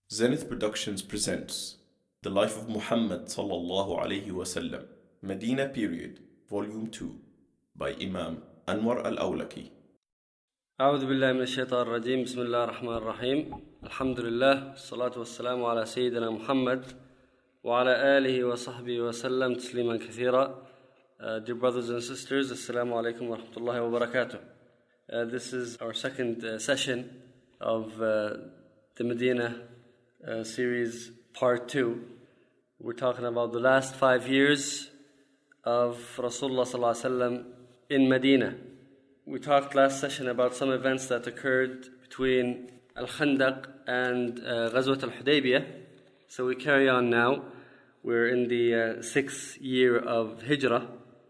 Zenith Productions presents The Life of Muhammad sallallahu alayhi wasallam, Medina Period, Volume 2, by Imam Anwar al-Awlaki. أعوذ بالله من الشيطان الرجيم. بسم الله الرحمن الرحيم. الحمد لله والصلاة والسلام على سيدنا محمد وعلى آله وصحبه وسلم تسليما كثيرا. Dear brothers and sisters, Assalamu alaikum wa rahmatullahi wa barakatuh. This is our second session of the Medina series part 2. We're talking about the last 5 years of Rasulullah sallallahu alaihi wasallam in Medina. We talked last session about some events that occurred between Al-Khandaq and Ghazwat al-Hudaybiyah. So we carry on now. We're in the 6th year of Hijrah.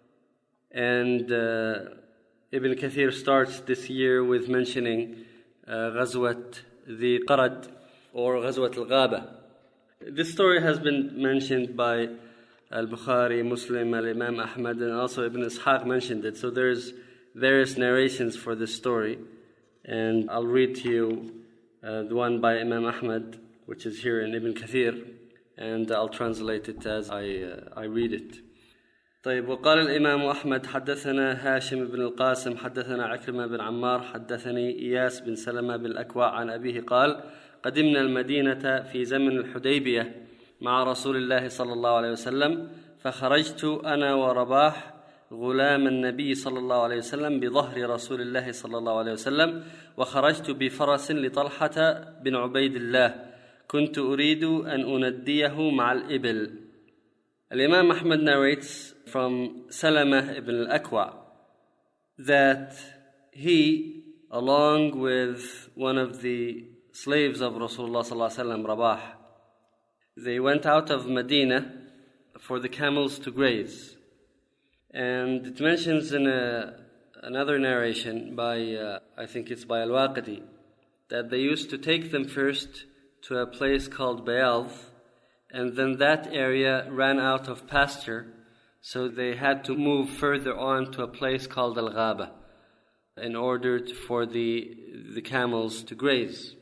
And Ibn Kathir starts this year with mentioning Ghazwat the Qarad or Ghazwat al-Ghaba. This story has been mentioned by Al-Bukhari, Muslim, Al-Imam Ahmad, and also Ibn Ishaq mentioned it. So there's various narrations for this story. And I'll read to you the one by Imam Ahmad, which is here in Ibn Kathir, and I'll translate it as I read it. طيب. وقال الإمام أحمد حدثنا هاشم بن القاسم حدثنا عكرمة بن عمار حدثني إياس بن سلمة بن الأكوع عن أبيه قال: قدمنا المدينة في زمن الحديبية مع رسول الله صلى الله عليه وسلم، فخرجت أنا ورباح غلام النبي صلى الله عليه وسلم بظهر رسول الله صلى الله عليه وسلم، وخرجت بفرس لطلحة بن عبيد الله كنت أريد أن أنديه مع الإبل. Al-Imam Ahmad narrates from Salamah ibn al-Akwa that he, along with one of the slaves of Rasulullah sallallahu alaihi wasallam, Rabah, they went out of Medina for the camels to graze. And it mentions in another narration by, I think it's by Al-Waqidi, that they used to take them first to a place called Bayadh, and then that area ran out of pasture, so they had to move further on to a place called Al-Ghaba in order for the camels to graze.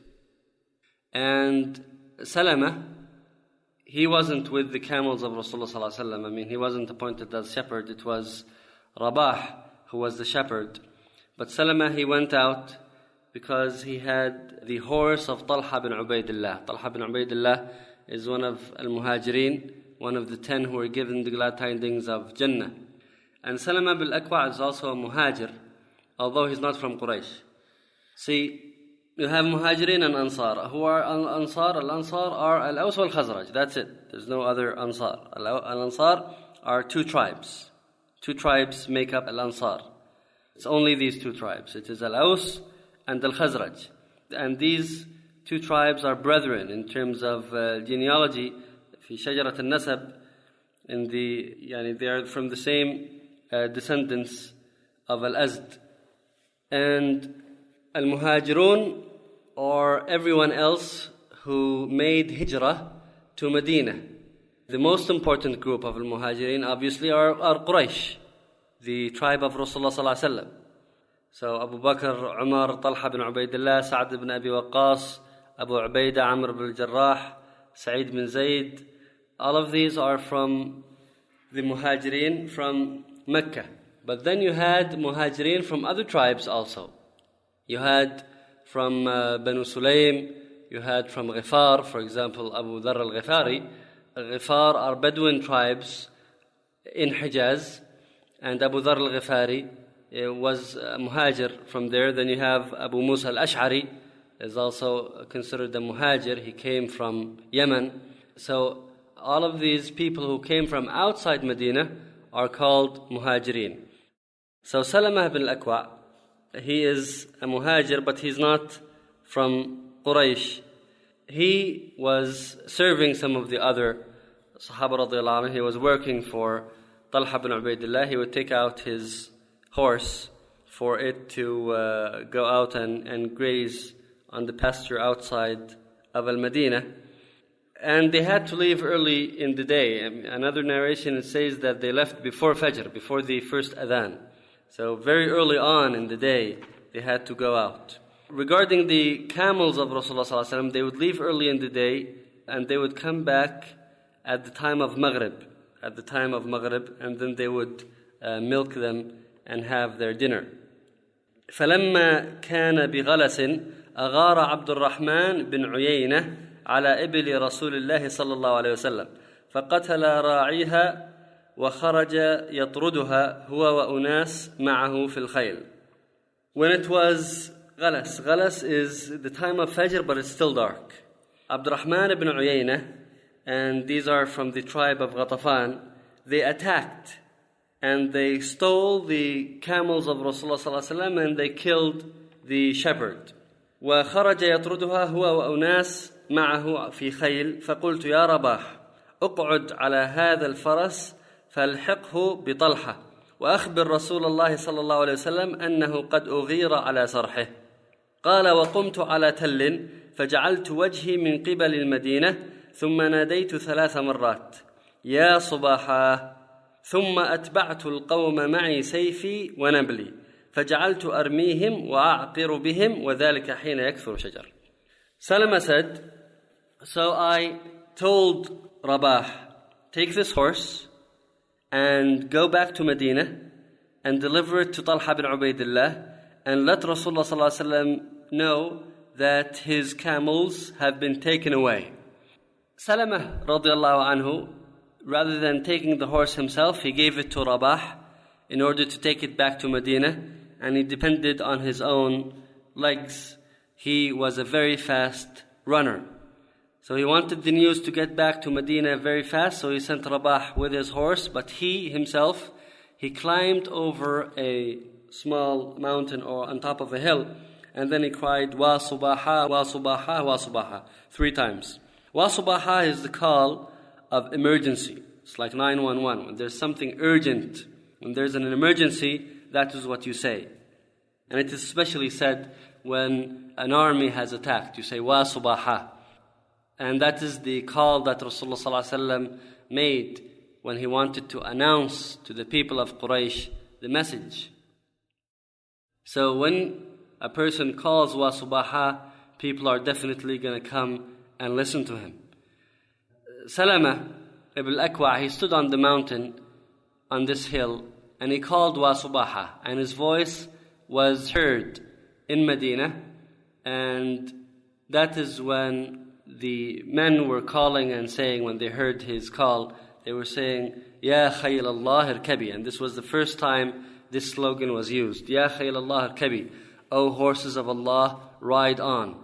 And Salama, he wasn't with the camels of Rasulullah sallallahu alaihi wasallam. I mean, he wasn't appointed as shepherd. It was Rabah who was the shepherd. But Salama, he went out because he had the horse of Talha bin Ubaidillah. Talha bin Ubaidillah is one of Al-Muhajirin, one of the 10 who were given the glad tidings of Jannah. And Salama bin Akwa is also a Muhajir, although he's not from Quraysh. See, you have Muhajirin and Ansar. Who are Al-Ansar? Al-Ansar are Al-Aws wal-Khazraj. That's it. There's no other Ansar. Al-Ansar are 2 tribes. 2 tribes make up Al-Ansar. It's only these 2 tribes. It is Al-Aws and Al-Khazraj. And these 2 tribes are brethren in terms of genealogy. في شجرة النسب, they are from the same descendants of Al-Azd. And Al-Muhajirun, or everyone else who made Hijrah to Medina. The most important group of Al-Muhajirin obviously are Quraysh, the tribe of Rasulullah sallallahu alaihi wasallam. So Abu Bakr, Umar, Talha bin Ubaidillah, Sa'd bin Abi Waqqas, Abu Ubaidah, Amr bin Jarrah, Sa'id bin Zayd, all of these are from the Muhajirin from Mecca. But then you had Muhajirin from other tribes also. You had from Banu Sulaym, you had from Ghifar, for example, Abu Dharr al-Ghifari. Ghifar are Bedouin tribes in Hijaz, and Abu Dharr al-Ghifari was a Muhajir from there. Then you have Abu Musa al-Ash'ari, is also considered a Muhajir. He came from Yemen. So all of these people who came from outside Medina are called Muhajirin. So Salamah bin al-Akwa, he is a Muhajir, but he's not from Quraysh. He was serving some of the other Sahaba radiyallahu anhu. He was working for Talha bin Ubaidillah. He would take out his horse for it to go out and graze on the pasture outside of Al-Madinah. And they had to leave early in the day. Another narration, it says that they left before Fajr, before the first adhan. So very early on in the day, they had to go out. regarding the camels of Rasulullah sallallahu alaihi wasallam, they would leave early in the day and they would come back at the time of Maghrib, and then they would milk them and have their dinner. فلما كان بغلس أغار عبد الرحمن بن عيينة على إبل رسول الله صلى الله عليه وسلم فقتل راعيها وخرج يطردها هو وأناس معه في الخيل. When it was Ghalas is the time of Fajr, but it's still dark. Abdurrahman ibn Uyayna, and these are from the tribe of Ghatafan, they attacked and they stole the camels of Rasulullah sallallahu alaihi wasallam and they killed the shepherd. وخرج يطردها هو وأناس معه في خيل فقلت يا رباح اقعد على هذا الفرس فالحقه بطلحة وأخبر رسول الله صلى الله عليه وسلم أنه قد أغير على سرحه. قال وقمت على تل فجعلت وجهي من قبل المدينة ثم ناديت 3 مرات يا صباحا ثم أتبعت القوم معي سيفي ونبلي فجعلت أرميهم وأعقر بهم وذلك حين يكثر شجر. Salama said, so I told Rabah, take this horse and go back to Medina and deliver it to Talha bin Ubaidillah and let Rasulullah sallallahu alaihi wasallam know that his camels have been taken away. Salama radiallahu anhu, rather than taking the horse himself, he gave it to Rabah in order to take it back to Medina, and he depended on his own legs. He was a very fast runner. So he wanted the news to get back to Medina very fast, so he sent Rabah with his horse, but he himself, he climbed over a small mountain or on top of a hill, and then he cried, Wa Subaha, Wa Subaha, Wa Subaha, 3 times. Wa Subaha is the call of emergency. It's like 911. When there's something urgent, when there's an emergency, that is what you say. And it is especially said when an army has attacked. You say, Wa Subaha. And that is the call that Rasulullah sallallahu alaihi wasallam made when he wanted to announce to the people of Quraysh the message. So when a person calls Wa Subaha, people are definitely going to come and listen to him. Salama ibn al-Akwa, he stood on the mountain on this hill and he called Wa Subaha, and his voice was heard in Medina, and that is when the men were calling and saying, when they heard his call, they were saying, Ya Khayl Allah irkabi, and this was the first time this slogan was used. Ya Khayl Allah irkabi, O horses of Allah, ride on.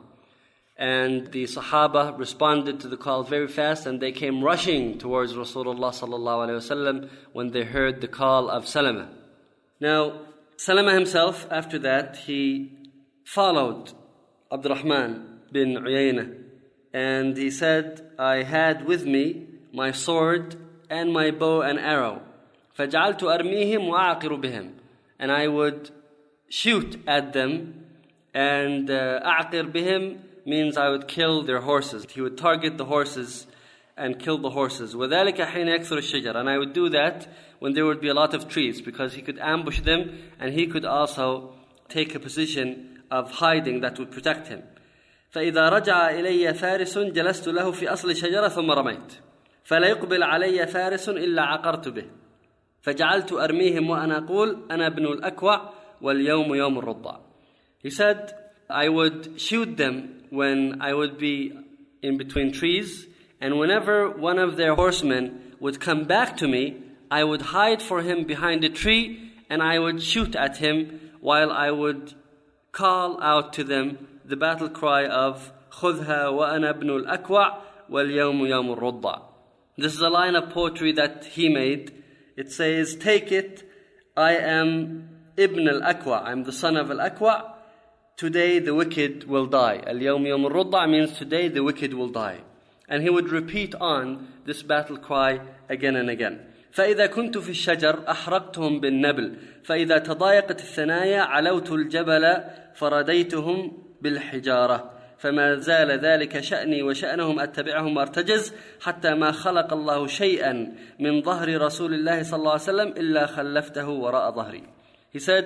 And the Sahaba responded to the call very fast, and they came rushing towards Rasulullah sallallahu alaihi wasallam when they heard the call of Salama. Now, Salama himself, after that, he followed Abdurrahman bin Uyayna, and he said, I had with me my sword and my bow and arrow. فَجَعَلْتُ أَرْمِيهِمْ وَأَعْقِرُ بِهِمْ, and I would shoot at them, and أَعْقِرْ بِهِمْ means I would kill their horses. He would target the horses and kill the horses. وَذَلِكَ حِينَ يَكْثُرُ الشَّجَرَ, and I would do that when there would be a lot of trees, because he could ambush them and he could also take a position of hiding that would protect him. فإذا رجع إلي فارس جلست له في أصل شجرة ثم رميت فلا يقبل علي فارس إلا عقرت به فجعلت أرميهم وأنا أقول أنا ابن الأكوع واليوم يوم الرضع. He said, I would shoot them when I would be in between trees, and whenever one of their horsemen would come back to me, I would hide for him behind a tree and I would shoot at him while I would call out to them the battle cry of خُذْهَا وَأَنَا ابْنُ الْأَكْوَعِ وَالْيَوْمُ يَوْمُ الرُّضَّعِ. This is a line of poetry that he made. It says, take it, I am Ibn al-Akwa, I'm the son of al-Akwa. Today the wicked will die. Al-Yawm Yawm al-Rudda means today the wicked will die. And he would repeat on this battle cry again and again. فإذا كنت في الشجر أحرقتهم بالنبل فإذا تضايقت الثنايا علوت الجبل فرديتهم بالحجارة فما زال ذلك شأني وشأنهم أتبعهم وارتجز حتى ما خلق الله شيئا من ظهر رسول الله صلى الله عليه وسلم إلا خلفته وراء ظهري. He said,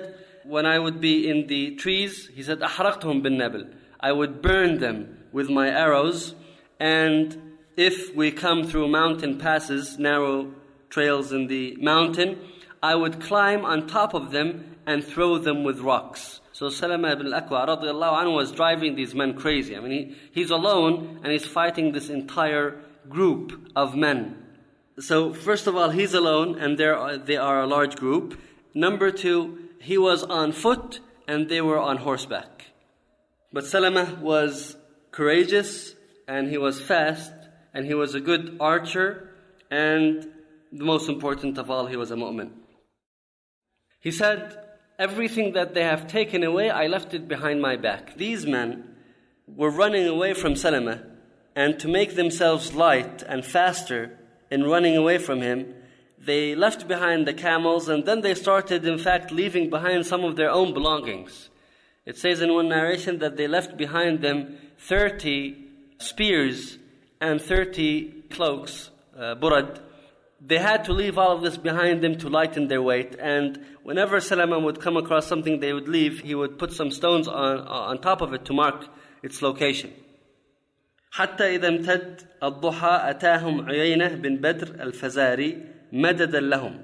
when I would be in the trees, he said, أحرقتهم بالنبل. I would burn them with my arrows, and if we come through mountain passes, narrow trails in the mountain, I would climb on top of them and throw them with rocks. So Salama ibn al-Akwa radiallahu anhu was driving these men crazy. I mean, he's alone and he's fighting this entire group of men. So first of all, he's alone and they are a large group. Number two, he was on foot and they were on horseback. But Salama was courageous and he was fast and he was a good archer, and the most important of all, he was a mu'min. He said, everything that they have taken away, I left it behind my back. These men were running away from Salama, and to make themselves light and faster in running away from him, they left behind the camels, and then they started, in fact, leaving behind some of their own belongings. It says in one narration that they left behind them 30 spears and 30 cloaks, burad. They had to leave all of this behind them to lighten their weight. And whenever Salama would come across something they would leave, he would put some stones on top of it to mark its location. حتى إذا امتد الضحى أتاهم عيينة بن بدر الفزاري مددا لهم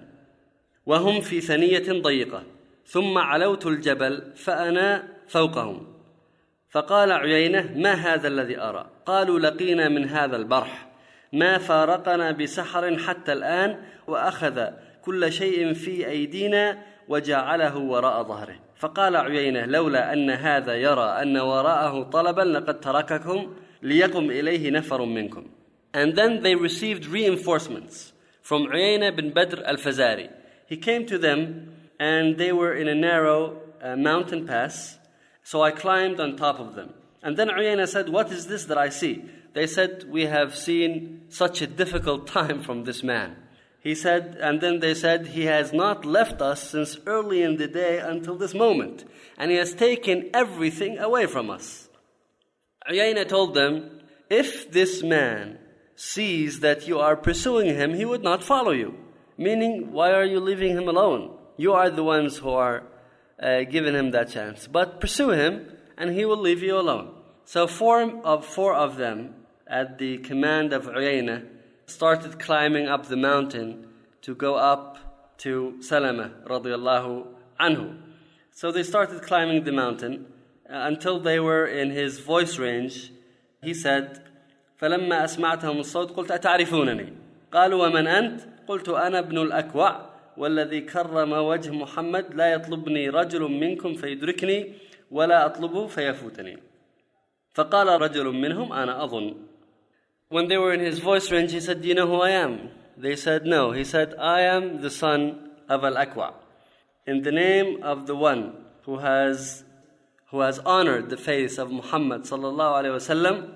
وهم في ثنية ضيقة ثم علوت الجبل فأنا فوقهم فقال عيينة ما هذا الذي أرى قالوا لقينا من هذا البرح ما فارقنا بسحر حتى الآن وأخذ كل شيء في أيدينا وجعله وراء ظهره فقال عيينة لولا أن هذا يرى أن وراءه طلبا لقد ترككم ليقم إليه نفر منكم. And then they received reinforcements from Uyayna bin Badr al-Fazari. He came to them and they were in a narrow mountain pass, so I climbed on top of them. And then Uyayna said, what is this that I see? They said, we have seen such a difficult time from this man. He said, and then they said, he has not left us since early in the day until this moment, and he has taken everything away from us. Uyayna told them, if this man sees that you are pursuing him, he would not follow you. Meaning, why are you leaving him alone? You are the ones who are giving him that chance. But pursue him, and he will leave you alone. So four of them, at the command of Uyayna, started climbing up the mountain to go up to Salama radiallahu anhu. So they started climbing the mountain until they were in his voice range. He said, فَلَمَّا أَسْمَعْتَهُمُ الصَّوْتِ قُلْتَ أَتَعْرِفُونَنِي قَالُوا وَمَنْ أَنْتَ قُلْتُ أَنَا ابْنُ الْأَكْوَعِ وَالَّذِي كَرَّمَ وَجْهُ مُحَمَّدٍ لَا يَطْلُبْنِي رَجُلٌ مِّنْكُمْ فَيُدْرِكْنِي وَلَا أَطْلُبُهُ فَيَفُوتَنِي فَقَالَ رَجُلٌ مِّنْهُمْ أَنَا أَظُنُّ. When they were in his voice range, he said, do you know who I am? They said, no. He said, I am the son of Al-Akwa. In the name of the one who has honored the face of Muhammad sallallahu alaihi wasallam,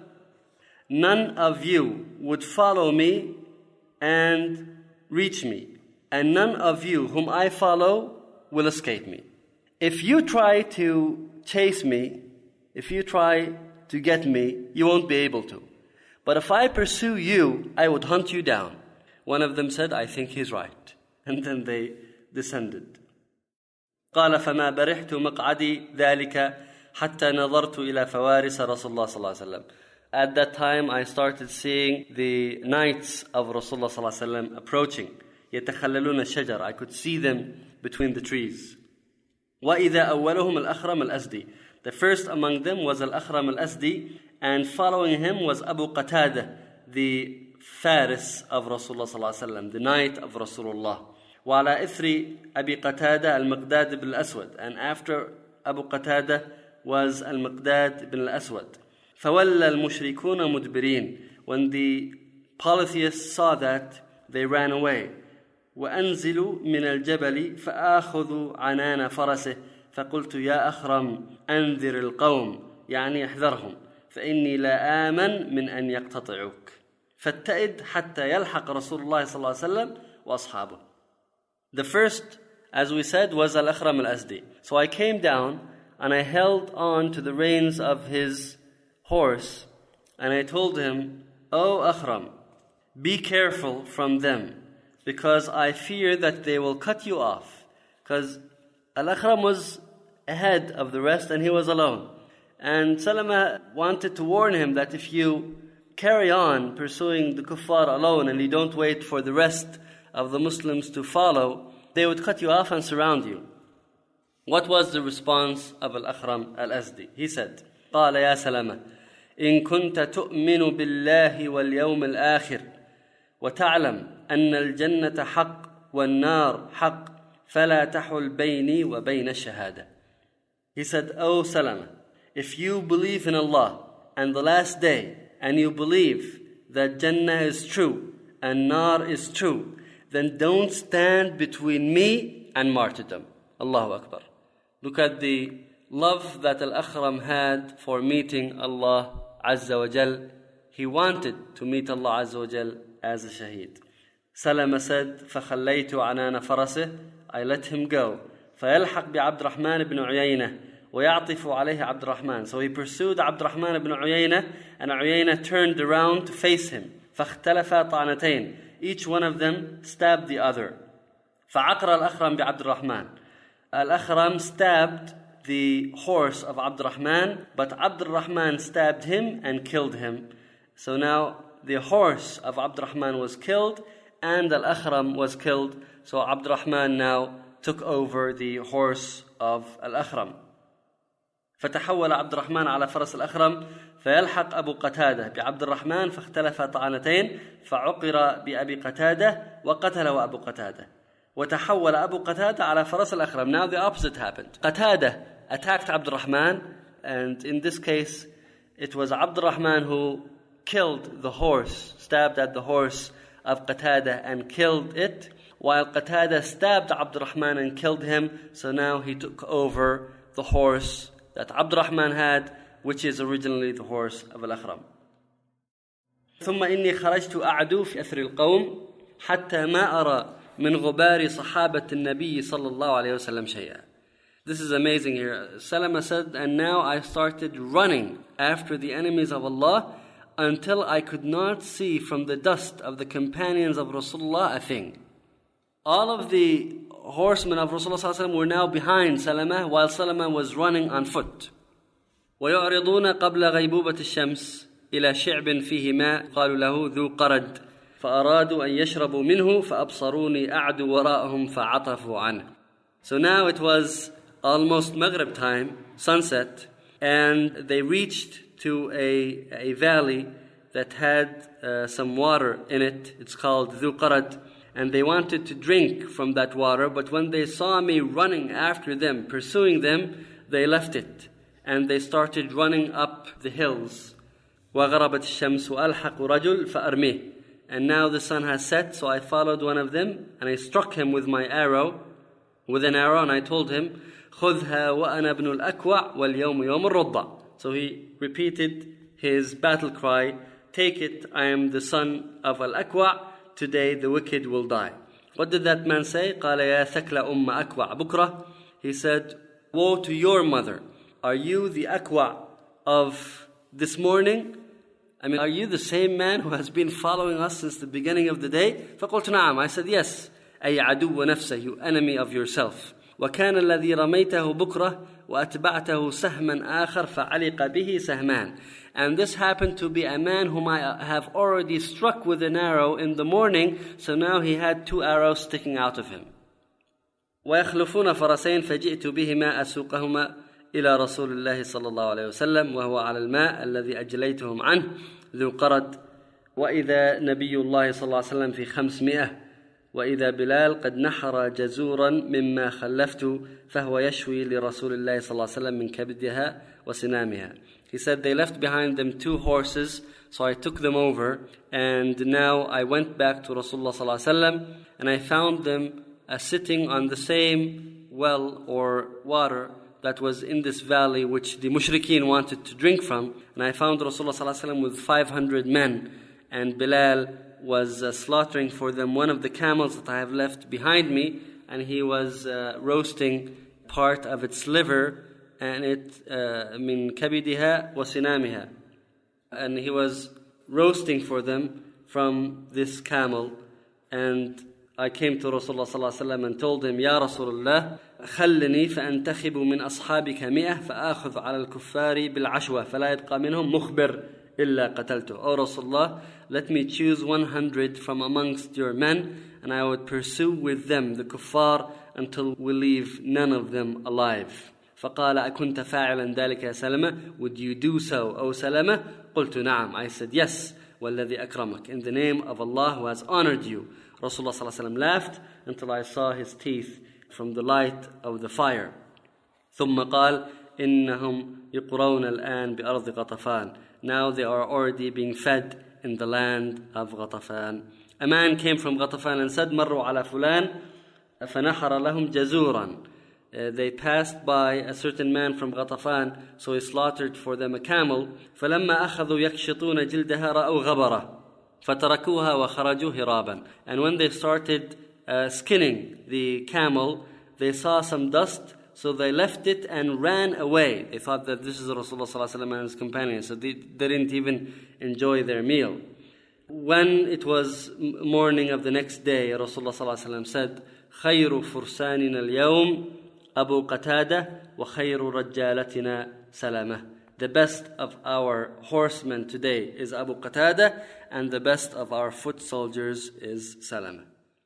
none of you would follow me and reach me, and none of you whom I follow will escape me. If you try to chase me, if you try to get me, you won't be able to. But if I pursue you, I would hunt you down. One of them said, I think he's right. And then they descended. قال فما برحت مقعدي ذلك حتى نظرت إلى فوارس رسول الله صلى الله عليه وسلم. At that time, I started seeing the knights of Rasulullah صلى الله عليه وسلم approaching. يتخللون الشجر. I could see them between the trees. وإذا أولهم الأخرم الأسدي. The first among them was Al-Akhram al-Asdi, and following him was Abu Qatada, the Faris of Rasulullah sallallahu alaihi wasallam, the knight of Rasulullah. وعلى إثر أبي قتادة المقداد بن الأسود, and after Abu Qatada was Al-Miqdad bin al-Aswad. فولى المشركون مدبرين. When the polytheists saw that, they ran away. وأنزلوا من الجبل فآخذوا عنان فرسه فقلت يا أخرم أنذر القوم يعني احذرهم فإني لا آمن من أن يقتطعوك فاتئد حتى يلحق رسول الله صلى الله عليه وسلم وأصحابه. The first, as we said, was Al-Akhram al-Asdi. So I came down and I held on to the reins of his horse and I told him, O Akhram, be careful from them because I fear that they will cut you off. Because Al-Akhram was ahead of the rest and he was alone. And Salama wanted to warn him that if you carry on pursuing the kuffar alone and you don't wait for the rest of the Muslims to follow, they would cut you off and surround you. What was the response of Al-Akhram Al-Azdi? He said, قال يا سلامة إن كنت تؤمن بالله واليوم الآخر وتعلم أن الجنة حق والنار حق فلا تحل بيني وبين الشهادة. He said, O Salama, if you believe in Allah and the last day, and you believe that Jannah is true and Nar is true, then don't stand between me and martyrdom. Allahu Akbar. Look at the love that Al-Akhram had for meeting Allah Azza wa Jal. He wanted to meet Allah Azza wa Jal as a shaheed. Salama said, فَخَلَّيْتُ عَنَانَ فَرَسِهِ, I let him go. فَيَلْحَقْ بِعَبْدِ الرَّحْمَنِ بْنُ عُيَيْنَةَ وَيَعْطِفُ عَلَيْهِ عَبْدُ الرَّحْمَنِ. So he pursued Abd al-Rahman ibn Uyayna, and Uyayna turned around to face him. فَاخْتَلَفَا طَعْنَتَيْنِ. Each one of them stabbed the other. فَعَقْرَ الْأَخْرَمْ بِعَبْدِ الرَّحْمَنِ. Al-Akhram stabbed the horse of Abd al-Rahman, but Abd al-Rahman stabbed him and killed him. So now the horse of Abd al-Rahman was killed and Al-Akhram was killed. So Abd al-Rahman now took over the horse of Al-Akhram. فتحول عبد الرحمن على فرس الأخرم فيلحق أبو قتادة بعبد الرحمن فاختلف طعنتين فعقر بأبي قتادة وقتله أبو قتادة وتحول أبو قتادة على فرس الأخرم. Now the opposite happened. قتادة attacked عبد الرحمن, and in this case it was عبد الرحمن who killed the horse, stabbed at the horse of Qatada and killed it, while Qatada stabbed عبد الرحمن and killed him. So now he took over the horse that Abd al-Rahman had, which is originally the horse of Al-Akhram. ثم إني خرجت أعدو في أثر القوم حتى ما أرى من غبار صحابة النبي صلى الله عليه وسلم شيئا. This is amazing here. Salama said, and now I started running after the enemies of Allah until I could not see from the dust of the companions of Rasulullah a thing. All of the horsemen of Rasulullah were now behind Salama, while Salama was running on foot. ويعرضون قبل غيبوبة الشمس إلى شعب فيه ماء قالوا له ذو قرد فأرادوا أن يشربوا منه فأبصروني أعدو وراءهم فعطفوا عنه. So now it was almost Maghrib time, sunset, and they reached to a valley that had some water in it. It's called ذو قرد. And they wanted to drink from that water, but when they saw me running after them, pursuing them, they left it. And they started running up the hills. وَغَرَبَتِ الشَّمْسُ أَلْحَقُ رَجُلْ فَأَرْمِهِ. And now the sun has set, so I followed one of them, and I struck him with an arrow, and I told him, خُذْهَا وَأَنَا ابْنُ الْأَكْوَعِ وَالْيَوْمُ يَوْمُ الرُّضَّةِ. So he repeated his battle cry, take it, I am the son of Al-Akwa', today the wicked will die. What did that man say? قال يا ثكل أم أكوع بكرة. He said, woe to your mother. Are you the Akwa of this morning? Are you the same man who has been following us since the beginning of the day? فقلت نعم. I said, yes. أي عدو نفسه, you enemy of yourself. وكان الذي رميته بكرة وأتبعته سهما آخر فعلق به سهمان. And this happened to be a man whom I have already struck with an arrow in the morning, so now he had 2 arrows sticking out of him. ويخلفون فرسين فجئت بهما أسوقهما إلى رسول الله صلى الله عليه وسلم وهو على الماء الذي أجليتهم عنه ذو قرد وإذا نبي الله صلى الله عليه وسلم في 500 وإذا بلال قد نحر جزورا مما خلفت فهو يشوي لرسول الله صلى الله عليه وسلم من كبدها وسنامها. He said they left behind them 2 horses, so I took them over, and now I went back to Rasulullah sallallahu alaihi wasallam, and I found them sitting on the same well or water that was in this valley which the mushrikeen wanted to drink from. And I found Rasulullah sallallahu alaihi wasallam with 500 men, and Bilal was slaughtering for them one of the camels that I have left behind me, and he was roasting part of its liver, and it min kabidiha wa sinamiha, and he was roasting for them from this camel, and I came to Rasulullah sallallahu alaihi wasallam and told him, Ya Rasulullah, خلني فأنتخب من أصحابك 100 فآخذ على الكفار بالعشوة فلا يبقى منهم مخبر إلا قتلته. O Rasulullah, let me choose 100 from amongst your men, and I would pursue with them the kuffar until we leave none of them alive. فقال أكنت فاعلا ذلك يا سلمة? Would you do so, O Salama? قلت نعم. I said yes. والذي أكرمك, in the name of Allah who has honored you. Rasulullah sallallahu alaihi wasallam laughed until I saw his teeth from the light of the fire. ثم قال إنهم يقرون الآن بأرض غطفان. Now they are already being fed in the land of Ghatafan. A man came from Ghatafan and said, مروا على فلان فنحر لهم جزورا. They passed by a certain man from Ghatafan, so he slaughtered for them a camel. فلما أخذوا يكشطون جلدها رأوا غبرة فتركوها وخرجوا هرابا. And when they started skinning the camel, they saw some dust, so they left it and ran away. They thought that this is Rasulullah sallallahu alaihi wasallam and his companions, so they didn't even enjoy their meal. When it was morning of the next day, Rasulullah sallallahu alaihi wasallam said, خير فرساننا اليوم أبو قتادة وخير رجالتنا سلامة. The best of our horsemen today is Abu Qatada, and the best of our foot soldiers is Salama.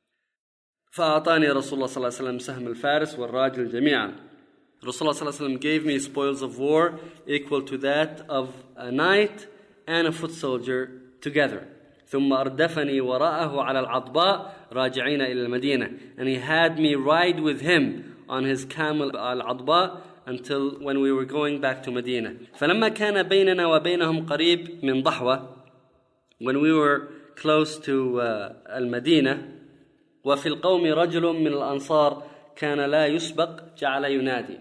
فأعطاني رسول الله صلى الله عليه وسلم سهم الفارس والراجل جميعا. Rasulullah صلى الله عليه وسلم gave me spoils of war equal to that of a knight and a foot soldier together. ثم أردفني وراءه على العضباء راجعين إلى المدينة. And he had me ride with him on his camel al-Adba until when we were going back to Medina. فلما كان بيننا وبينهم قريب من ضحوة, when we were close to المدينة, وفي القوم رجل من الأنصار كان لا يسبق جعل ينادي.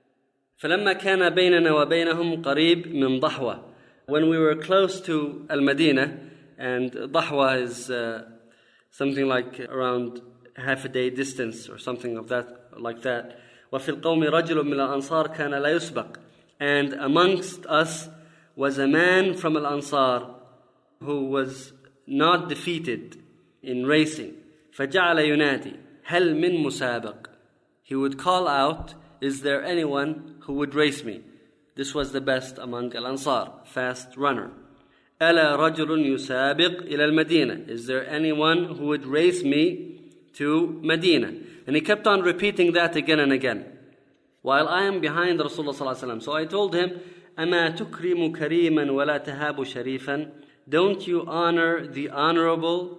فلما كان بيننا وبينهم قريب من ضحوة, when we were close to Al-Madinah, and Dahwa is something like around half a day distance or something of that, like that. وفي القوم رجل من الأنصار كان لا يسبق. And amongst us was a man from Al-Ansar who was not defeated in racing. فجعل ينادي هل من مسابق. He would call out, is there anyone who would race me? This was the best among Al-Ansar, fast runner. ألا رجل يسابق إلى المدينة. Is there anyone who would race me to Medina? And he kept on repeating that again and again, while I am behind Rasulullah sallallahu alaihi wasallam. So I told him, أما تكرم كريما ولا تهاب شريفا. Don't you honor the honorable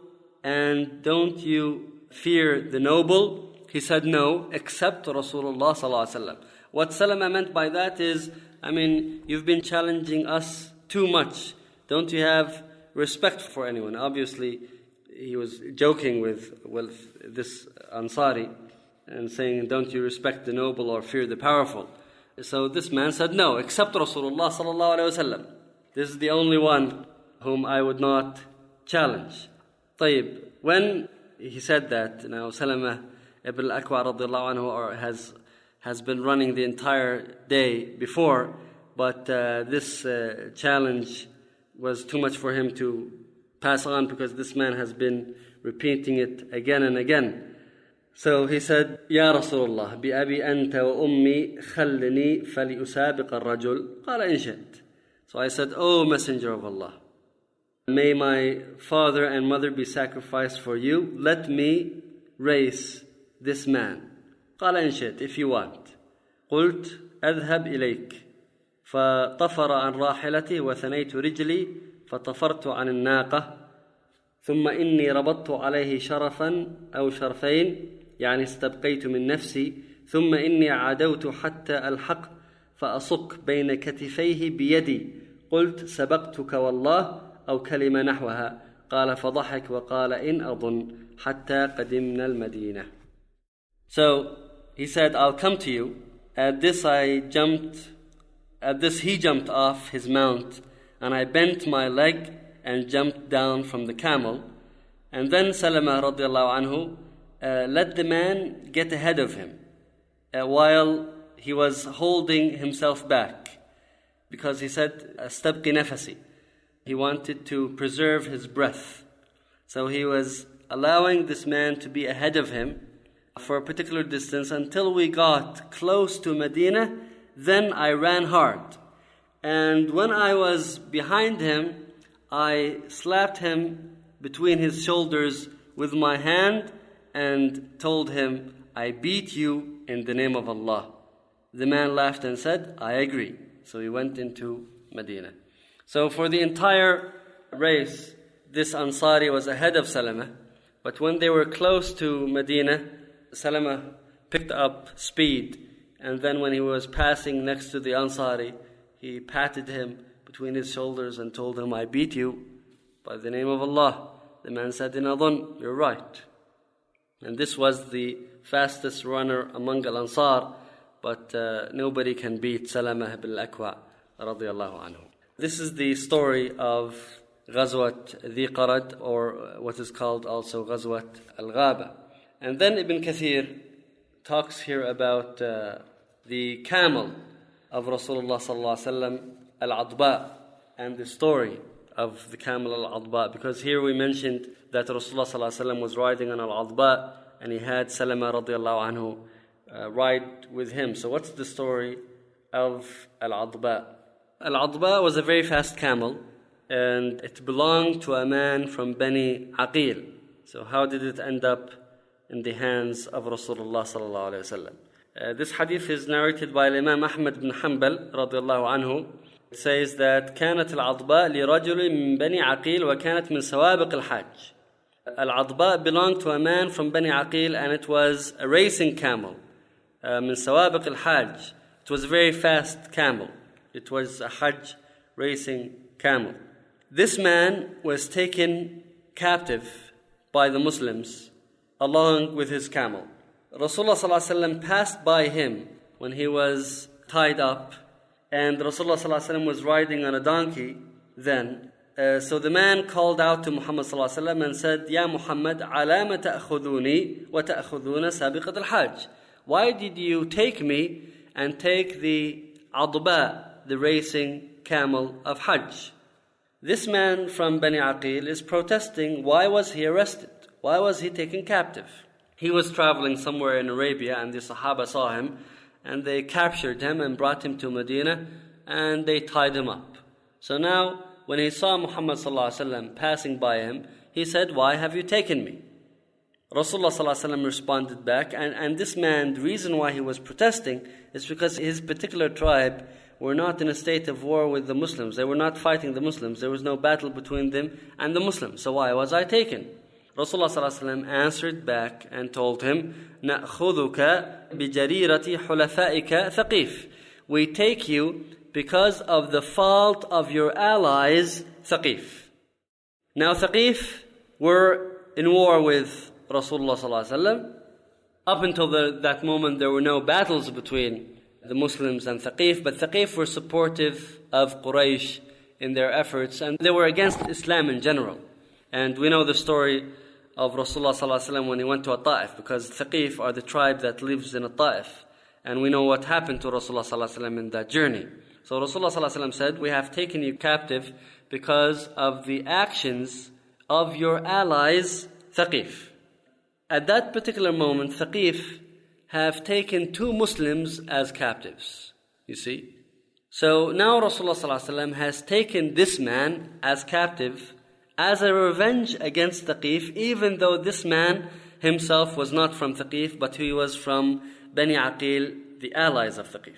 and don't you fear the noble? He said, no, except Rasulullah sallallahu alaihi wasallam. What Salama meant by that is, you've been challenging us too much. Don't you have respect for anyone? Obviously, he was joking with this Ansari and saying, don't you respect the noble or fear the powerful? So this man said, no, except Rasulullah sallallahu alaihi wasallam. This is the only one whom I would not challenge. طيب, when he said that, now Salama ibn al-Akwa radiallahu anhu has been running the entire day before, but this challenge was too much for him to pass on because this man has been repeating it again and again. So he said, يا رسول الله بأبي أنت وأمي خلني فلأسابق الرجل قال إن شئت. So I said, O Messenger of Allah, may my father and mother be sacrificed for you. Let me race this man. قال إن شئت, if you want. قلت أذهب إليك. فطفر عن راحلتي وثنيت رجلي فطفرت عن الناقة ثم إني ربطت عليه شرفا أو شرفين, يعني استبقيت من نفسي, ثم إني عادوت حتى ألحق فأصك بين كتفيه بيدي. قلت سبقتك والله أو كلمة نحوها. قال فضحك وقال إن أظن حتى قدمنا المدينة. So he said, I'll come to you. At this he jumped off his mount, and I bent my leg and jumped down from the camel. And then Salama radiallahu anhu let the man get ahead of him while he was holding himself back, because he said, astabqi nafasi. He wanted to preserve his breath. So he was allowing this man to be ahead of him for a particular distance until we got close to Medina. Then I ran hard. And when I was behind him, I slapped him between his shoulders with my hand and told him, I beat you in the name of Allah. The man laughed and said, I agree. So he went into Medina. So for the entire race, this Ansari was ahead of Salama. But when they were close to Medina, Salama picked up speed. And then when he was passing next to the Ansari, he patted him between his shoulders and told him, I beat you by the name of Allah. The man said, In adhan, you're right. And this was the fastest runner among Al-Ansar, but nobody can beat Salama ibn al-Akwa radiyallahu anhu. This is the story of Ghazwat Dhi Qarad, or what is called also Ghazwat Al-Ghaba. And then Ibn Kathir talks here about the camel of Rasulullah sallallahu alaihi wasallam, Al-Adba, and the story of the camel Al-Adba, because here we mentioned that Rasulullah sallallahu alaihi wasallam was riding on Al-Adba and he had Salama radiyallahu anhu ride with him. So what's the story of Al-Adba? Al-Adba was a very fast camel and it belonged to a man from Bani Aqil. So how did it end up in the hands of Rasulullah sallallahu alaihi wasallam? This hadith is narrated by Imam Ahmad bin Hanbal radiyallahu anhu. It says that كانت العضباء لرجل من بني عقيل وكانت من سوابق الحج. Al-Adba belonged to a man from Bani Aqil and it was a racing camel. من سوابق الحج. It was a very fast camel. It was a Hajj racing camel. This man was taken captive by the Muslims along with his camel. Rasulullah ﷺ passed by him when he was tied up, and Rasulullah ﷺ was riding on a donkey then. So the man called out to Muhammad ﷺ and said, Ya Muhammad, alama ta'khuduni wa ta'khuduna sabiqat al-hajj. Why did you take me and take the Adba, the racing camel of Hajj? This man from Bani Aqil is protesting, why was he arrested? Why was he taken captive? He was traveling somewhere in Arabia and the Sahaba saw him and they captured him and brought him to Medina and they tied him up. So now when he saw Muhammad ﷺ passing by him, he said, why have you taken me? Rasulullah ﷺ responded back, and this man, the reason why he was protesting is because his particular tribe were not in a state of war with the Muslims. They were not fighting the Muslims. There was no battle between them and the Muslims. So why was I taken? Rasulullah ﷺ answered back and told him, نَأْخُذُكَ بِجَرِيرَةِ حُلَفَائِكَ ثَقِيفٍ. We take you because of the fault of your allies, Thaqif. Now Thaqif were in war with Rasulullah ﷺ. Up until that moment there were no battles between the Muslims and Thaqif, but Thaqif were supportive of Quraysh in their efforts and they were against Islam in general. And we know the story of Rasulullah ﷺ when he went to Ta'if, because Thaqif are the tribe that lives in Ta'if. And we know what happened to Rasulullah ﷺ in that journey. So Rasulullah ﷺ said, we have taken you captive because of the actions of your allies, Thaqif. At that particular moment, Thaqif have taken 2 Muslims as captives. You see? So now Rasulullah ﷺ has taken this man as captive as a revenge against Thaqif, even though this man himself was not from Thaqif, but he was from Bani Aqil, the allies of Thaqif.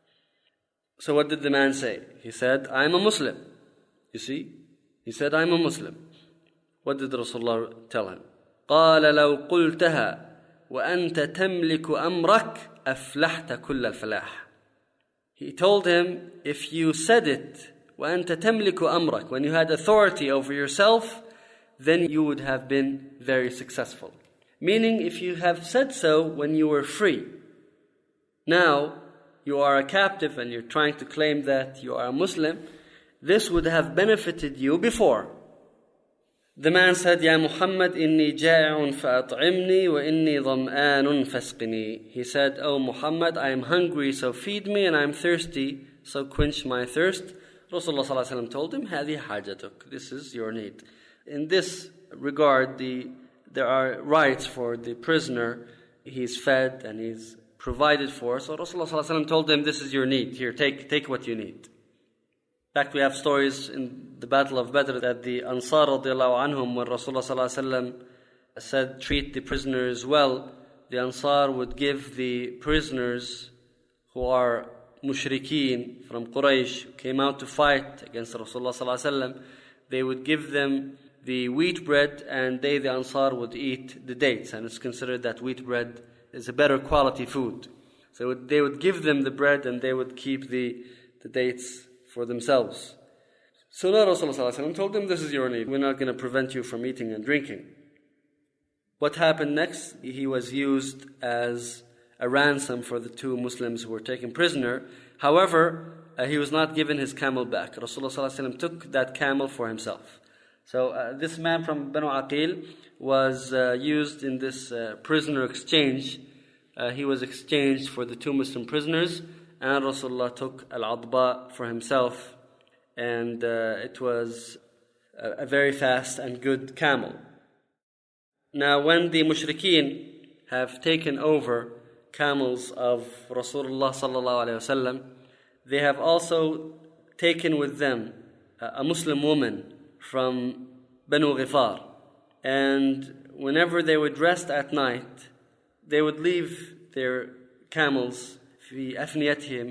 So what did the man say? He said, I'm a Muslim. You see? He said, I'm a Muslim. What did Rasulullah tell him? قال لو قلتها وأنت تملك أمرك أفلحت كل الفلاح. He told him, if you said it, وأنت تملك أمرك, when you had authority over yourself, then you would have been very successful. Meaning, if you have said so when you were free, now you are a captive and you're trying to claim that you are a Muslim, this would have benefited you before. The man said, Ya Muhammad, inni ja'un fa'at'imni wa inni dham'anun fasqini. He said, Oh Muhammad, I am hungry, so feed me, and I am thirsty, so quench my thirst. Rasulullah ﷺ told him, Hadi hajatuk, this is your need. In this regard, the there are rights for the prisoner. He's fed and he's provided for. So Rasulullah ﷺ told them, this is your need. Here, take what you need. In fact, we have stories in the Battle of Badr that the Ansar radiallahu anhum, when Rasulullah ﷺ said, treat the prisoners well, the Ansar would give the prisoners who are mushrikeen from Quraysh, who came out to fight against Rasulullah ﷺ, they would give them the wheat bread, and they, the Ansar, would eat the dates. And it's considered that wheat bread is a better quality food. So they would give them the bread, and they would keep the dates for themselves. So now Rasulullah ﷺ told them, this is your need. We're not going to prevent you from eating and drinking. What happened next? He was used as a ransom for the two Muslims who were taken prisoner. However, he was not given his camel back. Rasulullah ﷺ took that camel for himself. So this man from Banu Aqil was used in this prisoner exchange. He was exchanged for the two Muslim prisoners, and Rasulullah took al-adba for himself, and it was a very fast and good camel. Now, when the mushrikeen have taken over camels of Rasulullah sallallahu alaihi wasallam, they have also taken with them a Muslim woman from Banu Ghifar. And whenever they would rest at night, they would leave their camels fi afniyatihim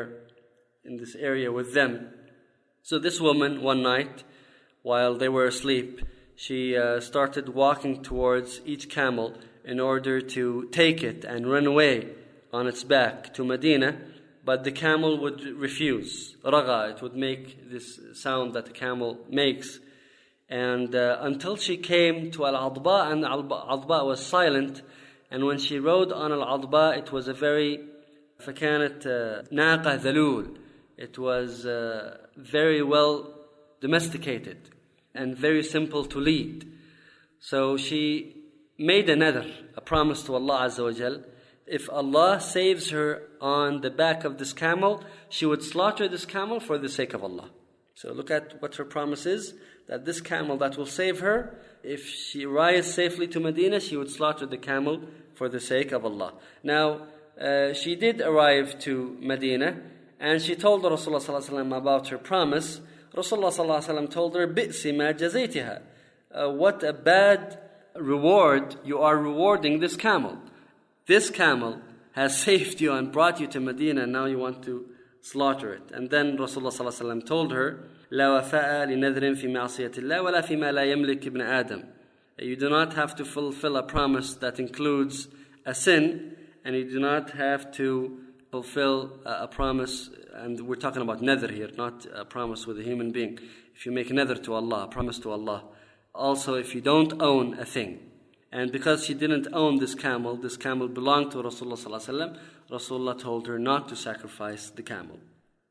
in this area with them. So this woman, one night, while they were asleep, she started walking towards each camel in order to take it and run away on its back to Medina, but the camel would refuse. Raga, it would make this sound that the camel makes. And until she came to Al-Adba, and Al-Adba was silent, and when she rode on Al-Adba, it was a very فَكَانَتْ نَاقَةَ ذَلُولٌ. It was very well domesticated and very simple to lead. So she made a nadr, a promise to Allah Azza wa Jal. If Allah saves her on the back of this camel, she would slaughter this camel for the sake of Allah. So look at what her promise is, that this camel that will save her, if she arrives safely to Medina, she would slaughter the camel for the sake of Allah. Now, she did arrive to Medina, and she told Rasulullah sallallahu alaihi wasallam about her promise. Rasulullah sallallahu alaihi wasallam told her, "Bi'si ma jazaytiha." What a bad reward you are rewarding this camel. This camel has saved you and brought you to Medina, and now you want to slaughter it. And then Rasulullah sallallahu alaihi wasallam told her, "La wafa'a li nadhrin fi ma'siyatillah wa la fi ma la yamlik ibn Adam." You do not have to fulfill a promise that includes a sin, and you do not have to fulfill a promise, and we're talking about nadhr here, not a promise with a human being. If you make a nadhr to Allah, a promise to Allah. Also, if you don't own a thing. And because she didn't own this camel belonged to Rasulullah sallallahu alaihi wasallam, Rasulullah told her not to sacrifice the camel.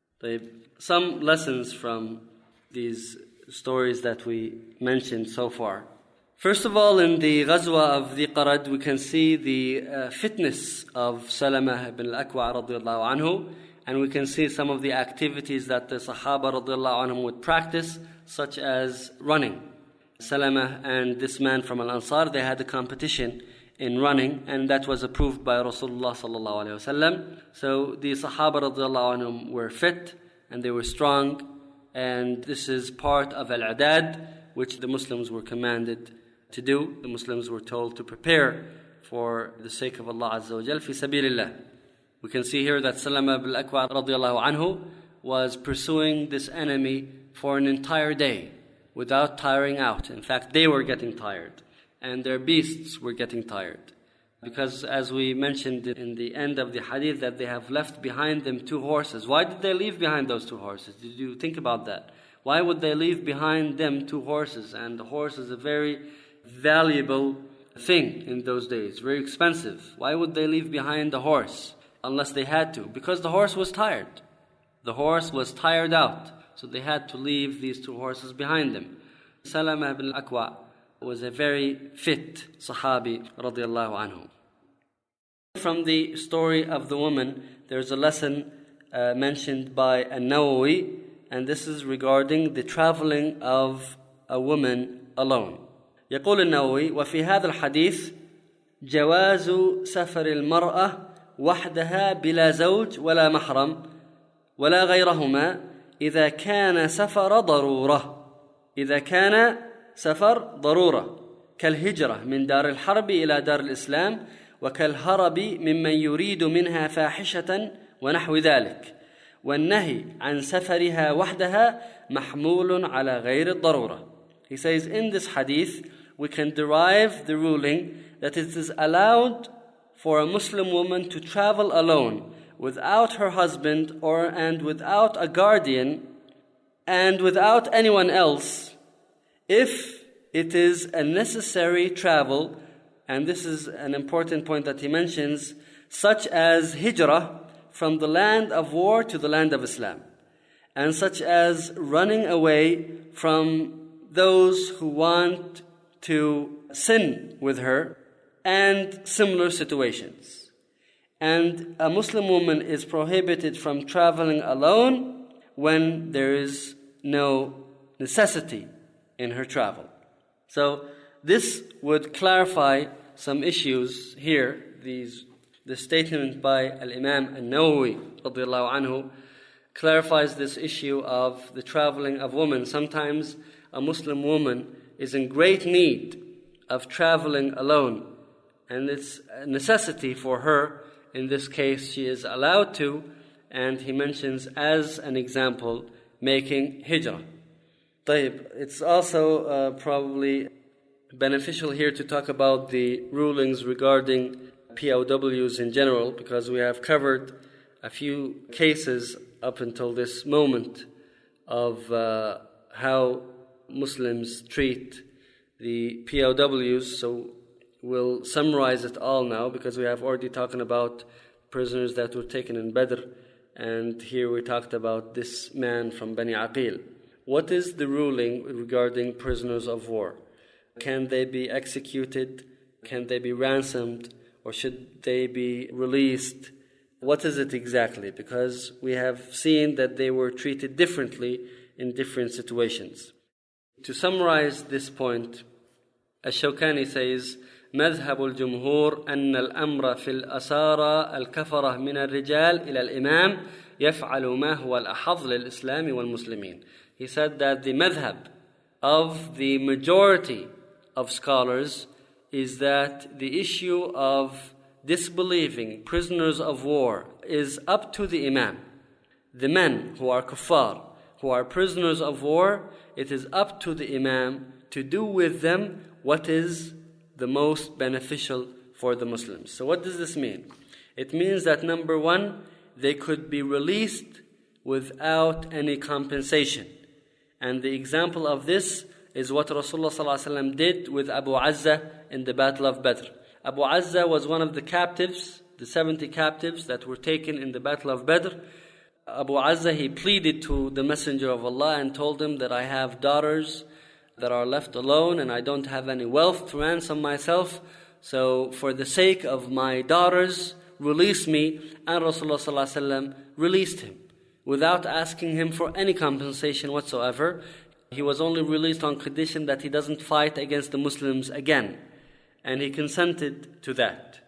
Some lessons from these stories that we mentioned so far. First of all, in the Ghazwa of Dhi Qarad, we can see the fitness of Salamah ibn al-Akwa radiallahu anhu, and we can see some of the activities that the Sahaba radiallahu anhum would practice, such as running. Salamah and this man from Al-Ansar, they had a competition in running, and that was approved by Rasulullah sallallahu alaihi wasallam. So the Sahaba radiallahu anhum were fit, and they were strong, and this is part of Al-Adad, which the Muslims were commanded to do. The Muslims were told to prepare for the sake of Allah Azza wa Jal fi sabilillah. We can see here that Salamah ibn al-Akwa radiallahu anhu was pursuing this enemy for an entire day without tiring out. In fact, they were getting tired, and their beasts were getting tired. Because as we mentioned in the end of the hadith, that they have left behind them 2 horses. Why did they leave behind those 2 horses? Did you think about that? Why would they leave behind them 2 horses? And the horse is a very valuable thing in those days, very expensive. Why would they leave behind the horse unless they had to? Because the horse was tired. The horse was tired out, so they had to leave these 2 horses behind them. Salamah ibn al-Akwa was a very fit Sahabi radiallahu anhu. From the story of the woman, there's a lesson mentioned by An-Nawawi, and this is regarding the traveling of a woman alone. يقول النووي: وفي هذا الحديث جواز سفر المرأة وحدها بلا زوج ولا محرم ولا غيرهما إذا كان سفر ضرورة كالهجرة من دار الحرب إلى دار الإسلام وكالهرب ممن يريد منها فاحشة ونحو ذلك. والنهي عن سفرها وحدها محمول على غير الضرورة. He says, in this hadith we can derive the ruling that it is allowed for a Muslim woman to travel alone without her husband and without a guardian and without anyone else if it is a necessary travel, and this is an important point that he mentions, such as hijrah from the land of war to the land of Islam, and such as running away from those who want to sin with her, and similar situations. And a Muslim woman is prohibited from traveling alone when there is no necessity in her travel. So this would clarify some issues here. The statement by Al-Imam An-Nawawi radiyallahu anhu clarifies this issue of the traveling of women. Sometimes a Muslim woman is in great need of traveling alone, and it's a necessity for her. In this case, she is allowed to, and he mentions as an example making hijrah. It's also probably beneficial here to talk about the rulings regarding POWs in general, because we have covered a few cases up until this moment of how Muslims treat the POWs. So we'll summarize it all now, because we have already talked about prisoners that were taken in Badr, and here we talked about this man from Bani Aqil. What is the ruling regarding prisoners of war? Can they be executed? Can they be ransomed? Or should they be released? What is it exactly? Because we have seen that they were treated differently in different situations. To summarize this point, Ash-Shawkani says, مذهب الجمهور أن الأمر في الأسارى الكفرة من الرجال إلى الإمام يفعل ما هو الأحظ للإسلام والمسلمين. He said that the madhab of the majority of scholars is that the issue of disbelieving prisoners of war is up to the imam. The men who are kuffar, who are prisoners of war, it is up to the imam to do with them what is the most beneficial for the Muslims. So what does this mean? It means that number one, they could be released without any compensation. And the example of this is what Rasulullah ﷺ did with Abu Azza in the Battle of Badr. Abu Azza was one of the captives, the 70 captives that were taken in the Battle of Badr. Abu Azza, he pleaded to the Messenger of Allah and told him that I have daughters that are left alone and I don't have any wealth to ransom myself. So for the sake of my daughters, release me. And Rasulullah ﷺ released him without asking him for any compensation whatsoever. He was only released on condition that he doesn't fight against the Muslims again. And he consented to that.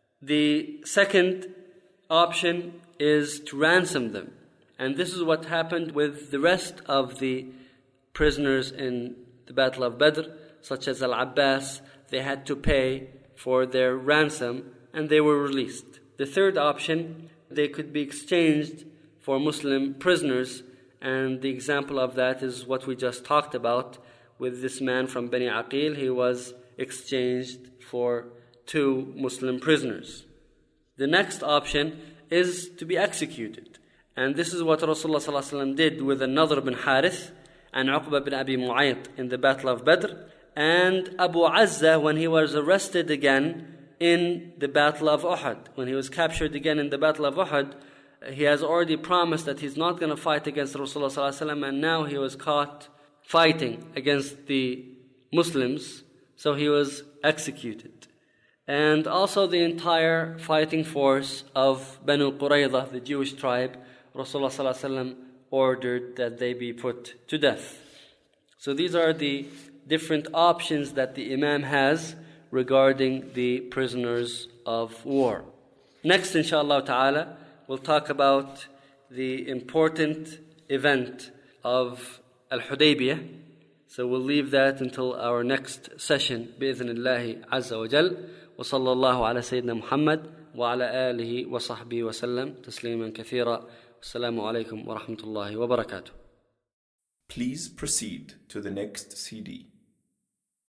The second option is to ransom them. And this is what happened with the rest of the prisoners in the Battle of Badr, such as Al-Abbas. They had to pay for their ransom and they were released. The third option, they could be exchanged for Muslim prisoners, and the example of that is what we just talked about with this man from Bani Aqil. He was exchanged for 2 Muslim prisoners. The next option is to be executed, and this is what Rasulullah ﷺ did with An-Nadr bin Harith and Uqba bin Abi Mu'ayt in the Battle of Badr, and Abu Azza when he was arrested again in the Battle of Uhud. When he was captured again in the Battle of Uhud, he has already promised that he's not going to fight against Rasulullah ﷺ, and now he was caught fighting against the Muslims, so he was executed. And also the entire fighting force of Banu Qurayza, the Jewish tribe, Rasulullah ﷺ ordered that they be put to death. So these are the different options that the Imam has regarding the prisoners of war. Next, inshallah ta'ala, we'll talk about the important event of Al-Hudaybiyah. So we'll leave that until our next session, بإذن الله عز وجل. وصلى الله على سيدنا محمد وعلى آله وصحبه وسلم تسليما كثيرا. والسلام عليكم ورحمة الله وبركاته. Please proceed to the next CD.